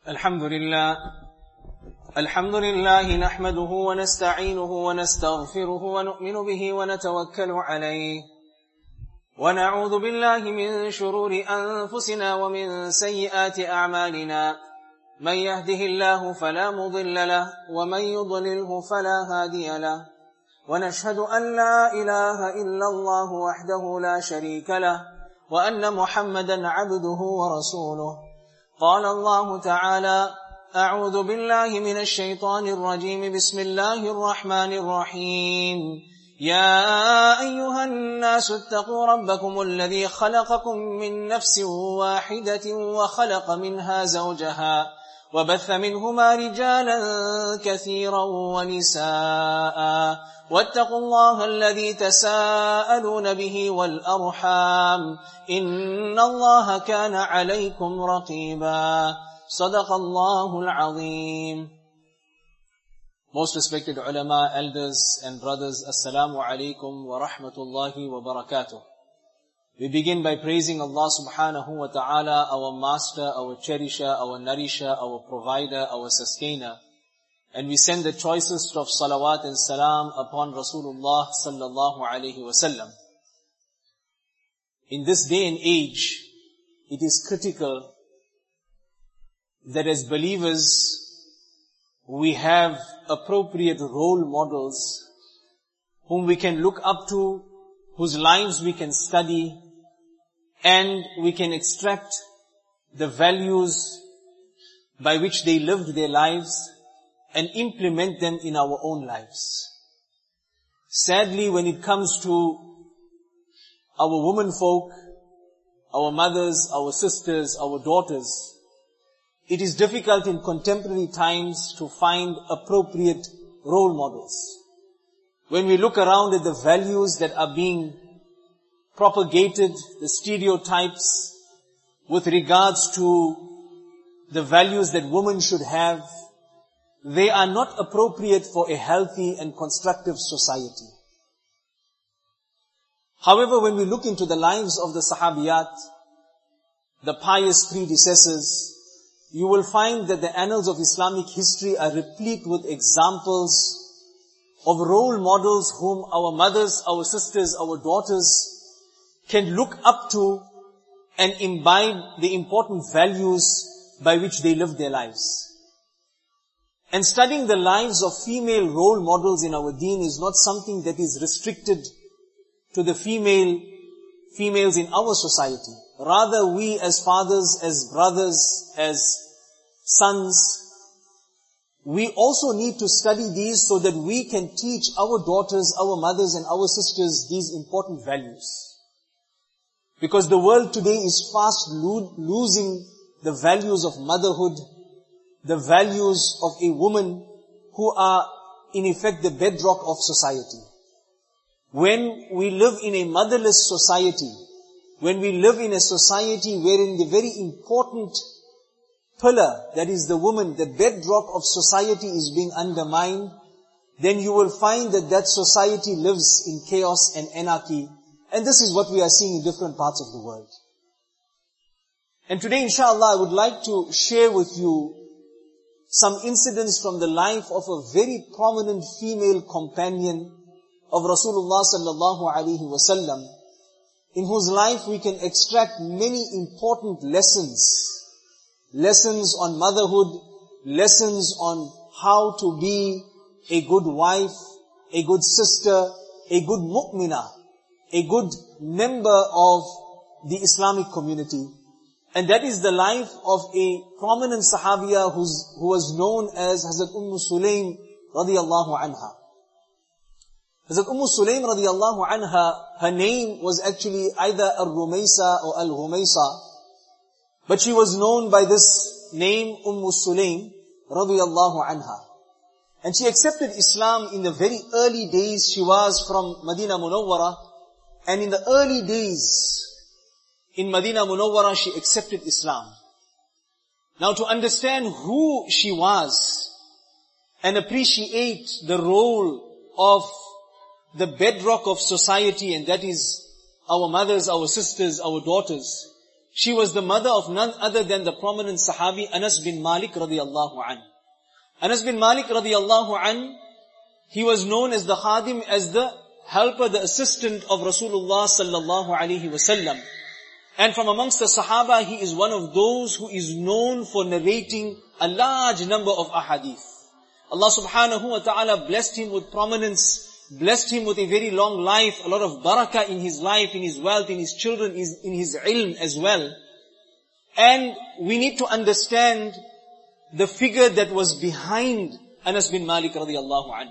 الحمد لله نحمده ونستعينه ونستغفره ونؤمن به ونتوكل عليه ونعوذ بالله من شرور أنفسنا ومن سيئات أعمالنا من يهده الله فلا مضل له ومن يضلله فلا هادي له ونشهد أن لا إله إلا الله وحده لا شريك له وأن محمدا عبده ورسوله. قال الله تعالى: أعوذ بالله من الشيطان الرجيم بسم الله الرحمن الرحيم يا أيها الناس اتقوا ربكم الذي خلقكم من نفس واحدة وخلق منها زوجها وبث منهما رجالا كثيرا ونساء واتقوا الله الذي تساءلون به والأرحام إن الله كان عليكم رقيبا. صدق الله العظيم. Most respected ulama, elders and brothers, Assalamu alaikum wa rahmatullahi wa barakatuh. We begin by praising Allah subhanahu wa ta'ala, our master, our cherisher, our nourisher, our provider, our sustainer. And we send the choicest of salawat and salam upon Rasulullah sallallahu alayhi wa sallam. In this day and age, it is critical that as believers, we have appropriate role models whom we can look up to, whose lives we can study, and we can extract the values by which they lived their lives and implement them in our own lives. Sadly, when it comes to our women folk, our mothers, our sisters, our daughters, it is difficult in contemporary times to find appropriate role models. When we look around at the values that are being propagated, the stereotypes with regards to the values that women should have, they are not appropriate for a healthy and constructive society. However, when we look into the lives of the Sahabiyat, the pious predecessors, you will find that the annals of Islamic history are replete with examples of role models whom our mothers, our sisters, our daughters can look up to and imbibe the important values by which they live their lives. And studying the lives of female role models in our deen is not something that is restricted to the females in our society. Rather, we as fathers, as brothers, as sons, we also need to study these so that we can teach our daughters, our mothers and our sisters these important values. Because the world today is fast losing the values of motherhood, the values of a woman who are in effect the bedrock of society. When we live in a motherless society, when we live in a society wherein the very important pillar, that is the woman, the bedrock of society is being undermined, then you will find that that society lives in chaos and anarchy. And this is what we are seeing in different parts of the world. And today, inshallah, I would like to share with you some incidents from the life of a very prominent female companion of Rasulullah sallallahu alaihi wasallam, in whose life we can extract many important lessons on motherhood, lessons on how to be a good wife, a good sister, a good mu'minah, a good member of the Islamic community. And that is the life of a prominent Sahabiya who was known as Hazrat Sulaym radiyallahu anha. Hazrat Sulaym radiyallahu anha, her name was actually either Al-Rumaysa or Al-Ghumaysa, but she was known by this name, Sulaym radiyallahu anha. And she accepted Islam in the very early days. She was from Madinah Munawwara, and in the early days in Madinah Munawwara, she accepted Islam. Now, to understand who she was and appreciate the role of the bedrock of society, and that is our mothers, our sisters, our daughters, She was the mother of none other than the prominent Sahabi Anas bin Malik radiyallahu anhu. Anas bin Malik radiyallahu anhu, he was known as the Khadim, as the helper, the assistant of Rasulullah sallallahu alaihi wasallam. And from amongst the Sahaba, he is one of those who is known for narrating a large number of ahadith. Allah subhanahu wa ta'ala blessed him with prominence, blessed him with a very long life, a lot of barakah in his life, in his wealth, in his children, in his ilm as well. And we need to understand the figure that was behind Anas bin Malik radiyallahu anhu.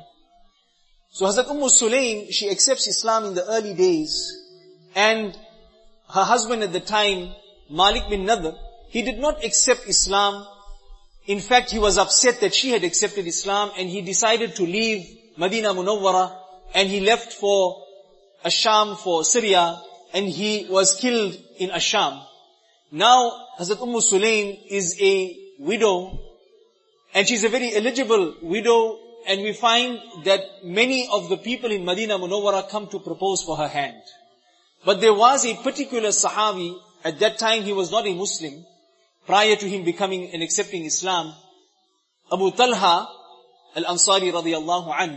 So Hazrat Sulaym, she accepts Islam in the early days, and her husband at the time, Malik bin Nadr, he did not accept Islam. In fact, he was upset that she had accepted Islam, and he decided to leave Medina Munawwara, and he left for Asham, for Syria, and he was killed in Asham. Now, Hazrat Sulaym is a widow, and she's a very eligible widow, and we find that many of the people in Medina Munawwara come to propose for her hand. But there was a particular Sahabi, at that time he was not a Muslim, prior to him becoming and accepting Islam, Abu Talha al-Ansari radiyallahu anhu.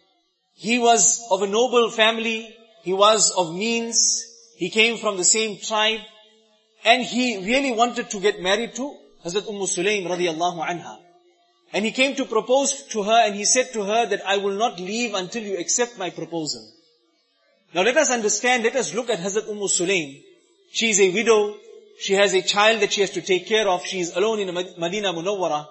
He was of a noble family, he was of means, he came from the same tribe, and he really wanted to get married to Hazrat Sulaym radiyallahu anha. And he came to propose to her, and he said to her that I will not leave until you accept my proposal. Now let us understand, let us look at Hazrat Sulaym. She is a widow, she has a child that she has to take care of, she is alone in Medina Munawwara.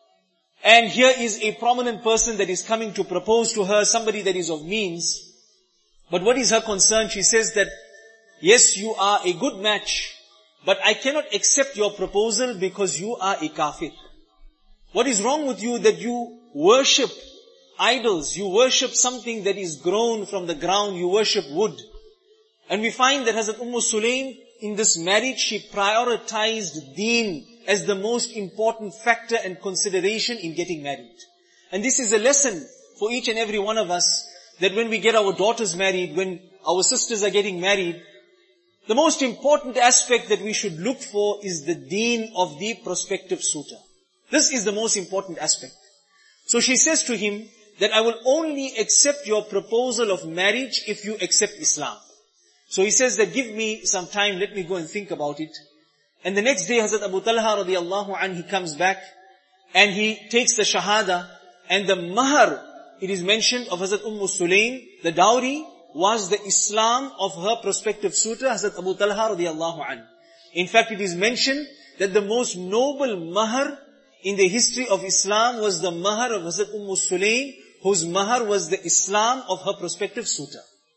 And here is a prominent person that is coming to propose to her, somebody that is of means. But what is her concern? She says that, yes, you are a good match, but I cannot accept your proposal because you are a kafir. What is wrong with you that you worship idols, you worship something that is grown from the ground, you worship wood. And we find that Hazrat Sulaym, in this marriage, she prioritized deen as the most important factor and consideration in getting married. And this is a lesson for each and every one of us, that when we get our daughters married, when our sisters are getting married, the most important aspect that we should look for is the deen of the prospective suitor. This is the most important aspect. So she says to him that I will only accept your proposal of marriage if you accept Islam. So he says that give me some time, let me go and think about it. And the next day Hazrat Abu Talha radiyallahu anhu, he comes back and he takes the shahada, and the mahar, it is mentioned, of Hazrat Sulaym, the dowry, was the Islam of her prospective suitor, Hazrat Abu Talha radiyallahu anhu. In fact, it is mentioned that the most noble mahar in the history of Islam was the mahar of Hazrat Sulaym, whose mahar was the Islam of her prospective suitor.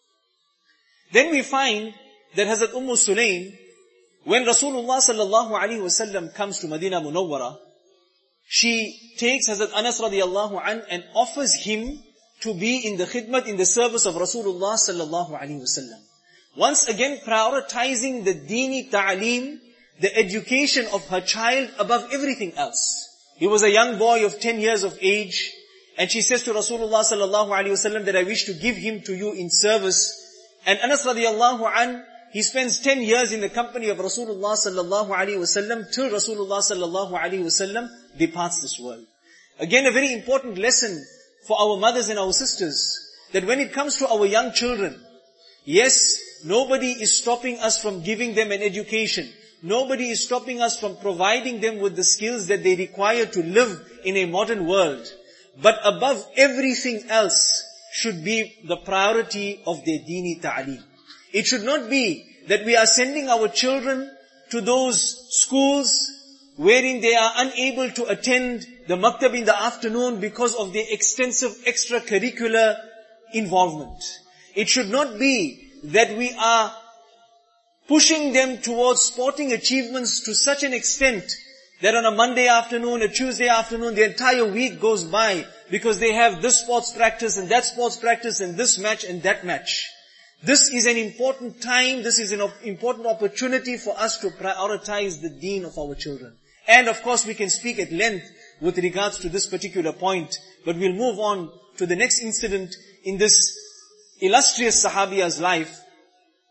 Then we find that Hazrat Sulaym, when Rasulullah sallallahu alaihi wasallam comes to Medina Munawwara, she takes Hazrat Anas radiyallahu anhu and offers him to be in the khidmat, in the service of Rasulullah sallallahu alaihi wasallam. Once again prioritizing the dini ta'aleem, the education of her child above everything else. He was a young boy of 10 years of age, and she says to Rasulullah sallallahu alaihi wasallam that I wish to give him to you in service. And Anas radiyallahu anhu, he spends 10 years in the company of Rasulullah sallallahu alaihi wasallam till Rasulullah sallallahu alaihi wasallam departs this world. Again, a very important lesson for our mothers and our sisters, that when it comes to our young children, yes, nobody is stopping us from giving them an education. Nobody is stopping us from providing them with the skills that they require to live in a modern world. But above everything else should be the priority of their dini ta'aleem. It should not be that we are sending our children to those schools wherein they are unable to attend the maktab in the afternoon because of their extensive extracurricular involvement. It should not be that we are pushing them towards sporting achievements to such an extent that on a Monday afternoon, a Tuesday afternoon, the entire week goes by because they have this sports practice and that sports practice and this match and that match. This is an important time, this is an important opportunity for us to prioritize the deen of our children. And of course we can speak at length with regards to this particular point, but we'll move on to the next incident in this illustrious Sahabiya's life.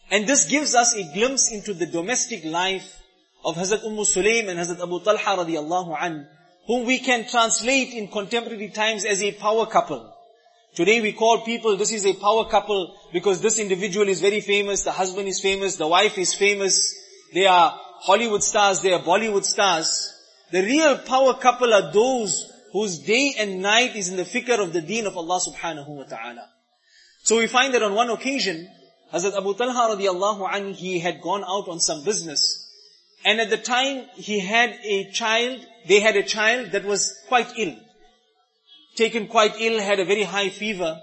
And this gives us a glimpse into the domestic life of Hazrat Sulaim and Hazrat Abu Talha radiallahu an, whom we can translate in contemporary times as a power couple. Today we call people, this is a power couple because this individual is very famous, the husband is famous, the wife is famous, they are Hollywood stars, they are Bollywood stars. The real power couple are those whose day and night is in the fikr of the deen of Allah subhanahu wa ta'ala. So we find that on one occasion, Hazrat Abu Talha radiallahu anhu, he had gone out on some business. And at the time, they had a child that was quite ill. Taken quite ill, had a very high fever.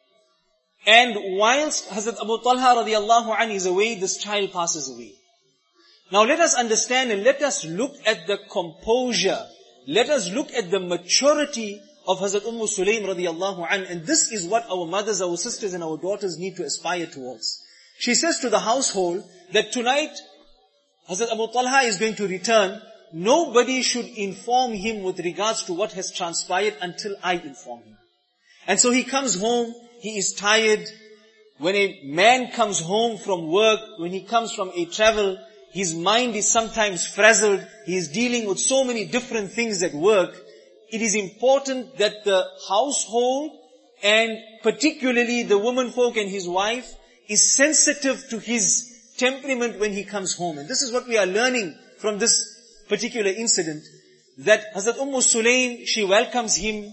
And whilst Hazrat Abu Talha radiallahu anhu is away, this child passes away. Now let us understand and let us look at the composure. Let us look at the maturity of Hazrat Sulaim radiallahu anha. And this is what our mothers, our sisters and our daughters need to aspire towards. She says to the household that tonight Hazrat Abu Talha is going to return. Nobody should inform him with regards to what has transpired until I inform him. And so he comes home, he is tired. When a man comes home from work, when he comes from a travel, his mind is sometimes frazzled. He is dealing with so many different things at work. It is important that the household and particularly the womanfolk and his wife is sensitive to his temperament when he comes home. And this is what we are learning from this particular incident, that Hazrat Sulaim, she welcomes him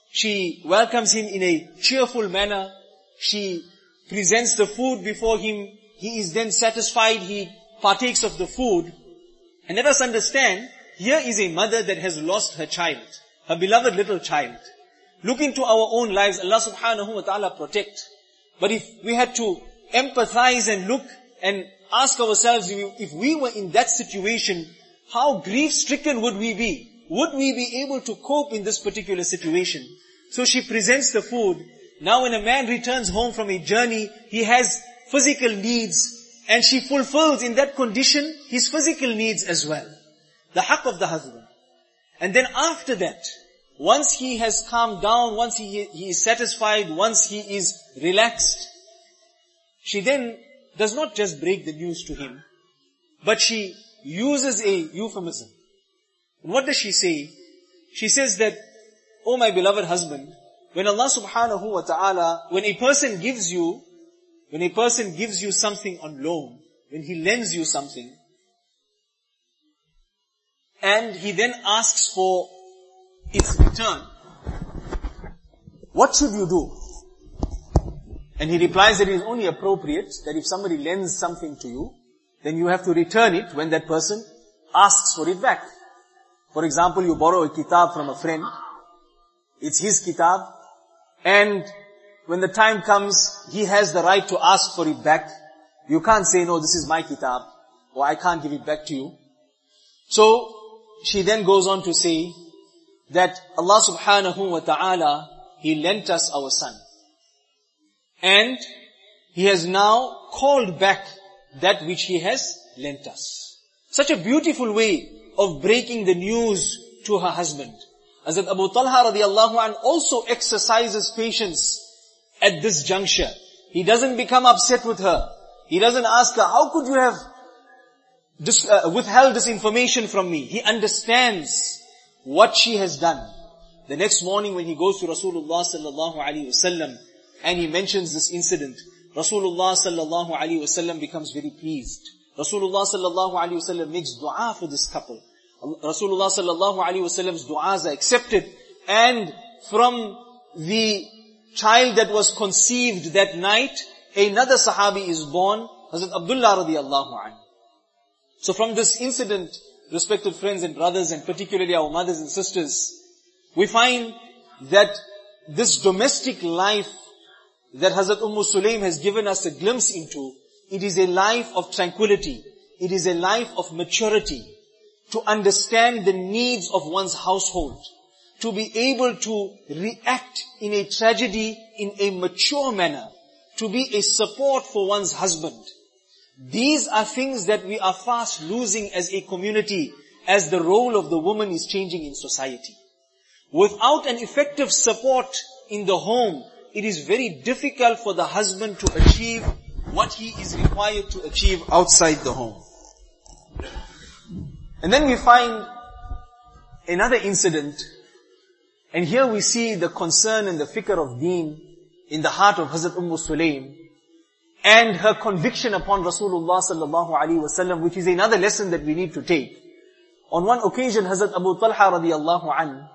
in a cheerful manner. She presents the food before him. He is then satisfied. He partakes of the food. And let us understand, here is a mother that has lost her child, her beloved little child. Look into our own lives. Allah subhanahu wa ta'ala protect. But if we had to empathize and look and ask ourselves, if we were in that situation, how grief-stricken would we be? Would we be able to cope in this particular situation? So she presents the food. Now when a man returns home from a journey, he has physical needs, and she fulfills in that condition his physical needs as well. The haqq of the husband. And then after that, once he has calmed down, once he is satisfied, once he is relaxed, she then does not just break the news to him, but she uses a euphemism. And what does she say? She says that, oh my beloved husband, when Allah subhanahu wa ta'ala, when a person gives you something on loan, when he lends you something, and he then asks for its return, what should you do? And he replies that it is only appropriate that if somebody lends something to you, then you have to return it when that person asks for it back. For example, you borrow a kitab from a friend. It's his kitab. And when the time comes, he has the right to ask for it back. You can't say, no, this is my kitab, or I can't give it back to you. So, she then goes on to say that Allah subhanahu wa ta'ala, He lent us our son. And He has now called back that which He has lent us. Such a beautiful way of breaking the news to her husband. Hazrat Abu Talha radiallahu anh also exercises patience at this juncture. He doesn't become upset with her. He doesn't ask her, how could you have withheld this information from me? He understands what she has done. The next morning when he goes to Rasulullah sallallahu alaihi wasallam and he mentions this incident, Rasulullah sallallahu alaihi wasallam becomes very pleased. Rasulullah sallallahu alaihi wasallam makes dua for this couple. Rasulullah sallallahu alaihi wasallam's du'as are accepted, and from the child that was conceived that night, another sahabi is born, Hazrat Abdullah radiallahu anhu. So from this incident, respected friends and brothers, and particularly our mothers and sisters, we find that this domestic life that Hazrat Sulaim has given us a glimpse into, it is a life of tranquility. It is a life of maturity. To understand the needs of one's household. To be able to react in a tragedy in a mature manner. To be a support for one's husband. These are things that we are fast losing as a community, as the role of the woman is changing in society. Without an effective support in the home, it is very difficult for the husband to achieve what he is required to achieve outside the home. And then we find another incident, and here we see the concern and the fikr of deen in the heart of Hazrat Sulaym, and her conviction upon Rasulullah sallallahu alaihi wasallam, which is another lesson that we need to take. On one occasion, Hazrat Abu Talha radiyallahu anhu,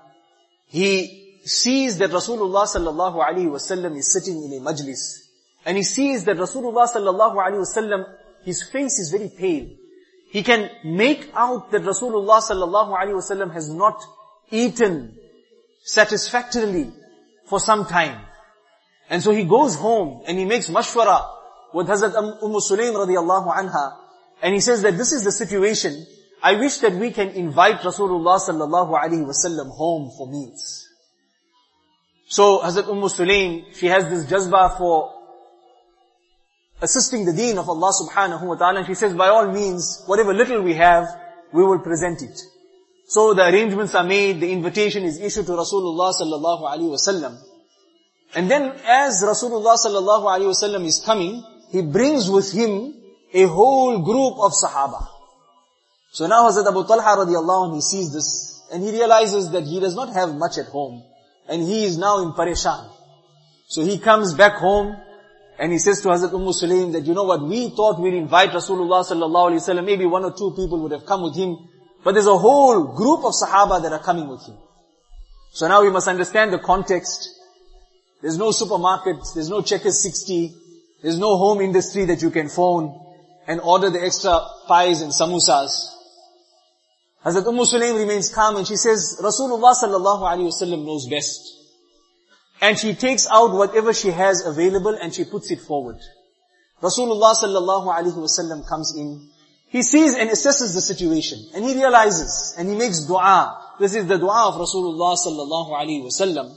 he sees that Rasulullah sallallahu alaihi wasallam is sitting in a majlis, and he sees that Rasulullah sallallahu alaihi wasallam, his face is very pale. He can make out that Rasulullah sallallahu alaihi wasallam has not eaten satisfactorily for some time. And so he goes home and he makes mashwara with Hazrat Sulaym radiyallahu anha, and he says that this is the situation. I wish that we can invite Rasulullah sallallahu alaihi wasallam home for meals. So Hazrat Sulaym, she has this jazba for assisting the deen of Allah subhanahu wa ta'ala, and she says, by all means, whatever little we have, we will present it. So the arrangements are made, the invitation is issued to Rasulullah sallallahu alaihi wasallam. And then as Rasulullah sallallahu alaihi wasallam is coming, he brings with him a whole group of Sahaba. So now Hazrat Abu Talha radiallahu anhu, he sees this, and he realizes that he does not have much at home, and he is now in pareshan. So he comes back home, and he says to Hazrat Sulaym that, you know what, we thought we'd invite Rasulullah sallallahu alaihi wasallam, maybe one or two people would have come with him, but there's a whole group of Sahaba that are coming with him. So now we must understand the context. There's no supermarket, there's no Checkers 60, there's no home industry that you can phone and order the extra pies and samosas. Hazrat Sulaym remains calm and she says, Rasulullah sallallahu alaihi wasallam knows best. And she takes out whatever she has available and she puts it forward. Rasulullah sallallahu alaihi wasallam comes in. He sees and assesses the situation, and he realizes, and he makes dua. This is the dua of Rasulullah sallallahu alaihi wasallam.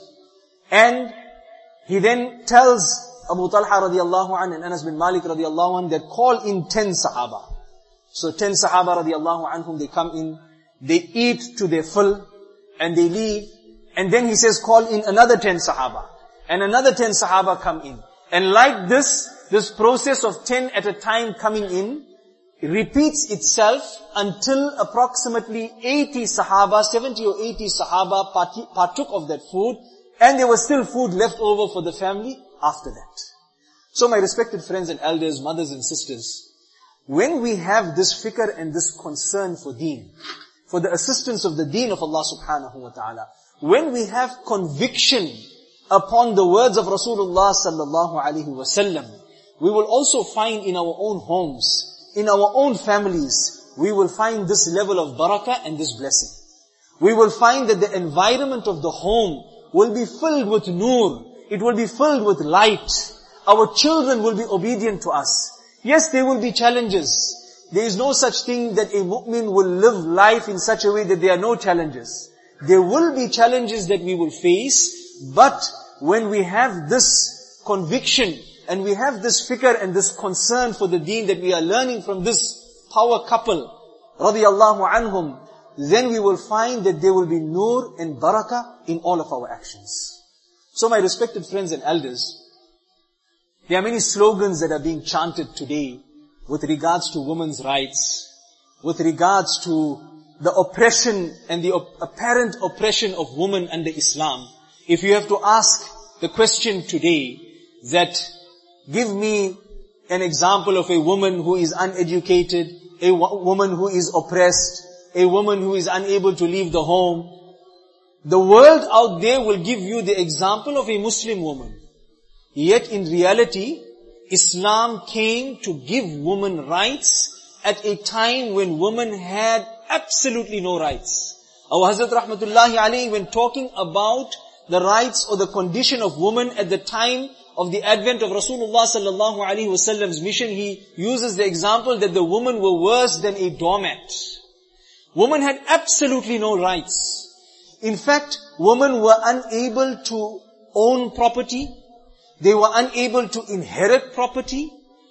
And he then tells Abu Talha radiallahu anhu and Anas bin Malik radiallahu anhu that call in 10 Sahaba. So 10 Sahaba radiallahu anhum, they come in, they eat to their full, and they leave. And then he says, call in another 10 Sahaba. And another 10 Sahaba come in. And like this process of 10 at a time coming in, repeats itself until approximately 80 Sahaba, 70 or 80 Sahaba partook of that food, and there was still food left over for the family after that. So my respected friends and elders, mothers and sisters, when we have this fikr and this concern for deen, for the assistance of the deen of Allah subhanahu wa ta'ala, when we have conviction upon the words of Rasulullah sallallahu alaihi wasallam, we will also find in our own homes, in our own families, we will find this level of barakah and this blessing. We will find that the environment of the home will be filled with nur. It will be filled with light. Our children will be obedient to us. Yes, there will be challenges. There is no such thing that a mu'min will live life in such a way that there are no challenges. There will be challenges that we will face, but when we have this conviction and we have this fikr and this concern for the deen that we are learning from this power couple, radiyallahu anhum, then we will find that there will be nur and barakah in all of our actions. So my respected friends and elders, there are many slogans that are being chanted today with regards to women's rights, with regards to the oppression and the apparent oppression of women under Islam. If you have to ask the question today that give me an example of a woman who is uneducated, a woman who is oppressed, a woman who is unable to leave the home, the world out there will give you the example of a Muslim woman. Yet in reality, Islam came to give women rights at a time when women had absolutely no rights. Our Hazrat Rahmatullahi Alayhi, when talking about the rights or the condition of women at the time of the advent of Rasulullah sallallahu alaihi wasallam's mission, he uses the example that the women were worse than a doormat. Women had absolutely no rights. In fact, women were unable to own property. They were unable to inherit property.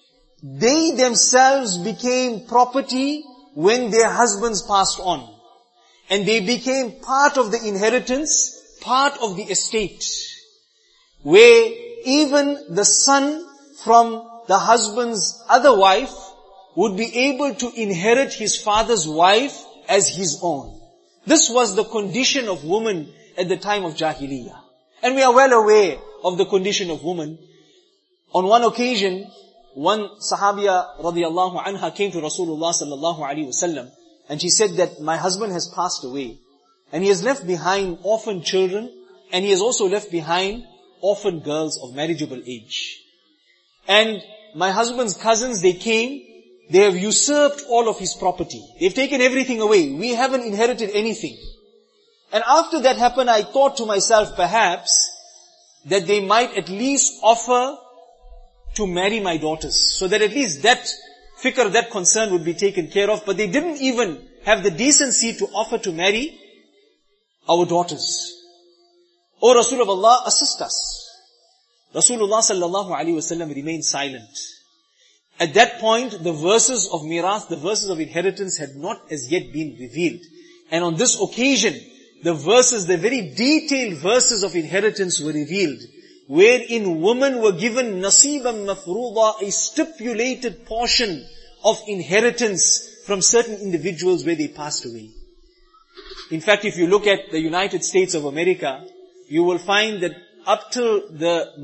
They themselves became property when their husbands passed on. And they became part of the inheritance, part of the estate. Where even the son from the husband's other wife would be able to inherit his father's wife as his own. This was the condition of woman at the time of Jahiliyyah. And we are well aware of the condition of woman. On one occasion, one Sahabiya radiyallahu anha came to Rasulullah sallallahu alaihi wasallam, and she said that my husband has passed away, and he has left behind orphan children, and he has also left behind orphan girls of marriageable age. And my husband's cousins, they came, they have usurped all of his property. They've taken everything away. We haven't inherited anything. And after that happened, I thought to myself, perhaps, that they might at least offer to marry my daughters, so that at least that fikr, that concern would be taken care of. But they didn't even have the decency to offer to marry our daughters. O Rasul of Allah, assist us. Rasulullah sallallahu alaihi wasallam remained silent. At that point, the verses of mirath, the verses of inheritance had not as yet been revealed. And on this occasion, the verses, the very detailed verses of inheritance were revealed, wherein women were given nasiban mafruḍa, a stipulated portion of inheritance from certain individuals where they passed away. In fact, if you look at the United States of America, you will find that up till the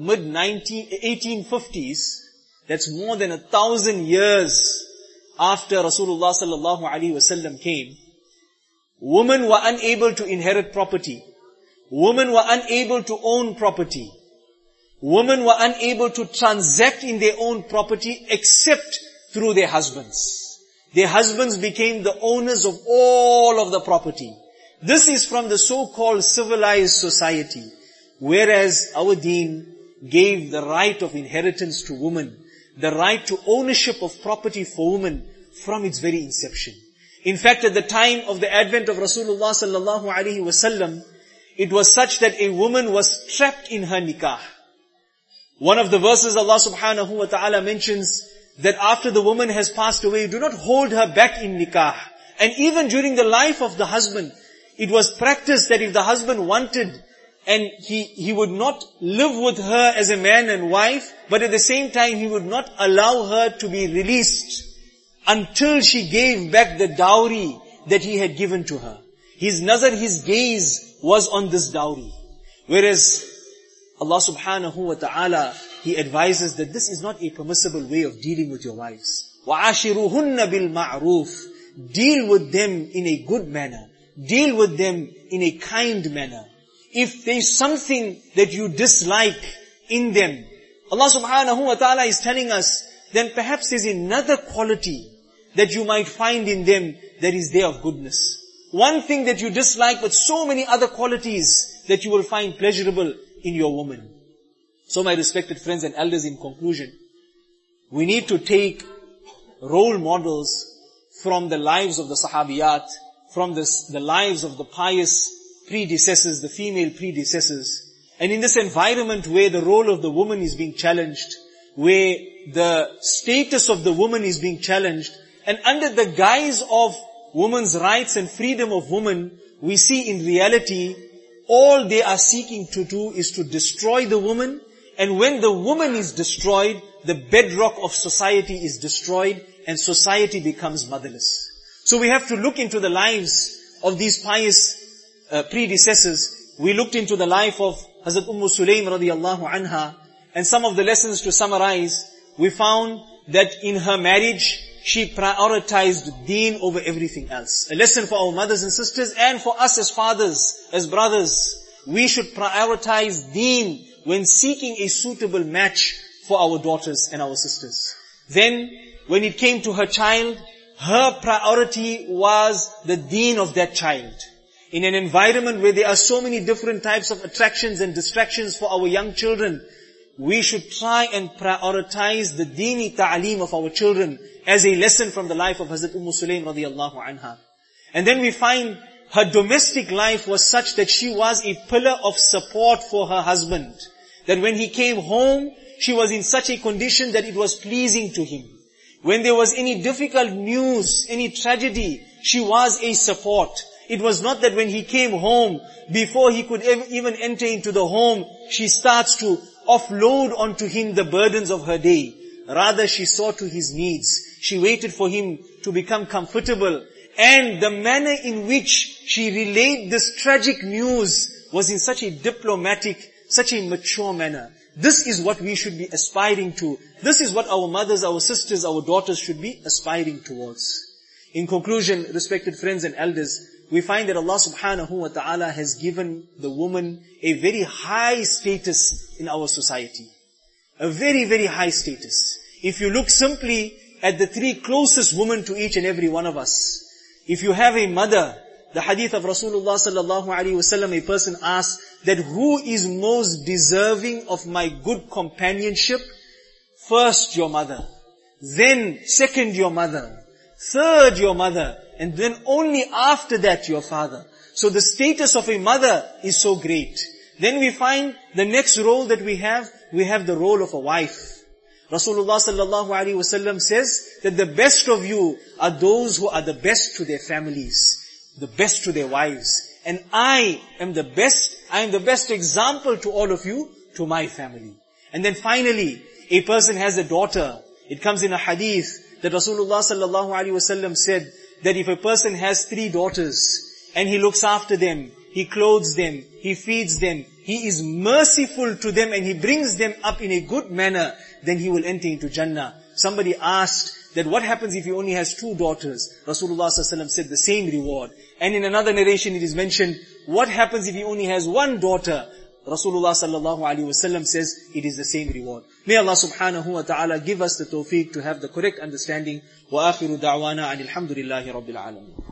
mid-1850s, that's more than 1,000 years after Rasulullah sallallahu alaihi wasallam came, women were unable to inherit property. Women were unable to own property. Women were unable to transact in their own property except through their husbands. Their husbands became the owners of all of the property. This is from the so-called civilized society, whereas our deen gave the right of inheritance to women, the right to ownership of property for women from its very inception. In fact, at the time of the advent of Rasulullah sallallahu alaihi wasallam, it was such that a woman was trapped in her nikah. One of the verses Allah subhanahu wa ta'ala mentions that after the woman has passed away, do not hold her back in nikah. And even during the life of the husband, it was practiced that if the husband wanted, and he would not live with her as a man and wife, but at the same time he would not allow her to be released until she gave back the dowry that he had given to her. His nazar, his gaze was on this dowry. Whereas Allah subhanahu wa ta'ala, He advises that this is not a permissible way of dealing with your wives. وَعَاشِرُهُنَّ بِالْمَعْرُوفِ. Deal with them in a good manner. Deal with them in a kind manner. If there is something that you dislike in them, Allah subhanahu wa ta'ala is telling us, then perhaps there's another quality that you might find in them that is there of goodness. One thing that you dislike, but so many other qualities that you will find pleasurable in your woman. So my respected friends and elders, in conclusion, we need to take role models from the lives of the Sahabiyat, from the lives of the pious predecessors, the female predecessors. And in this environment where the role of the woman is being challenged, where the status of the woman is being challenged, and under the guise of women's rights and freedom of women, we see in reality, all they are seeking to do is to destroy the woman. And when the woman is destroyed, the bedrock of society is destroyed and society becomes motherless. So we have to look into the lives of these pious predecessors. We looked into the life of Hazrat Sulaym radiyallahu anha, and some of the lessons to summarize, we found that in her marriage, she prioritized deen over everything else. A lesson for our mothers and sisters and for us as fathers, as brothers. We should prioritize deen when seeking a suitable match for our daughters and our sisters. Then, when it came to her child, her priority was the deen of that child. In an environment where there are so many different types of attractions and distractions for our young children, we should try and prioritize the deeni ta'aleem of our children as a lesson from the life of Hazrat Sulaym radiyallahu anha. And then we find her domestic life was such that she was a pillar of support for her husband. That when he came home, she was in such a condition that it was pleasing to him. When there was any difficult news, any tragedy, she was a support. It was not that when he came home, before he could even enter into the home, she starts to offload onto him the burdens of her day. Rather, she saw to his needs. She waited for him to become comfortable. And the manner in which she relayed this tragic news was in such a diplomatic, such a mature manner. This is what we should be aspiring to. This is what our mothers, our sisters, our daughters should be aspiring towards. In conclusion, respected friends and elders, we find that Allah subhanahu wa ta'ala has given the woman a very high status in our society. A very, very high status. If you look simply at the three closest women to each and every one of us, if you have a mother, the hadith of Rasulullah sallallahu alaihi wasallam, a person asks that who is most deserving of my good companionship? First your mother, then second your mother, third your mother, and then only after that your father. So the status of a mother is so great. Then we find the next role that we have the role of a wife. Rasulullah sallallahu alaihi wasallam says that the best of you are those who are the best to their families, the best to their wives. And I am the best example to all of you, to my family. And then finally, a person has a daughter. It comes in a hadith that Rasulullah sallallahu alaihi wasallam said that if a person has 3 daughters and he looks after them, he clothes them, he feeds them, he is merciful to them and he brings them up in a good manner, then he will enter into Jannah. Somebody asked that what happens if he only has 2 daughters? Rasulullah sallallahu alaihi wasallam said the same reward. And in another narration it is mentioned, what happens if he only has 1 daughter? Rasulullah sallallahu alaihi wasallam says it is the same reward. May Allah subhanahu wa ta'ala give us the tawfiq to have the correct understanding. Wa akhiru da'wana anil hamdulillahi rabbil alamin.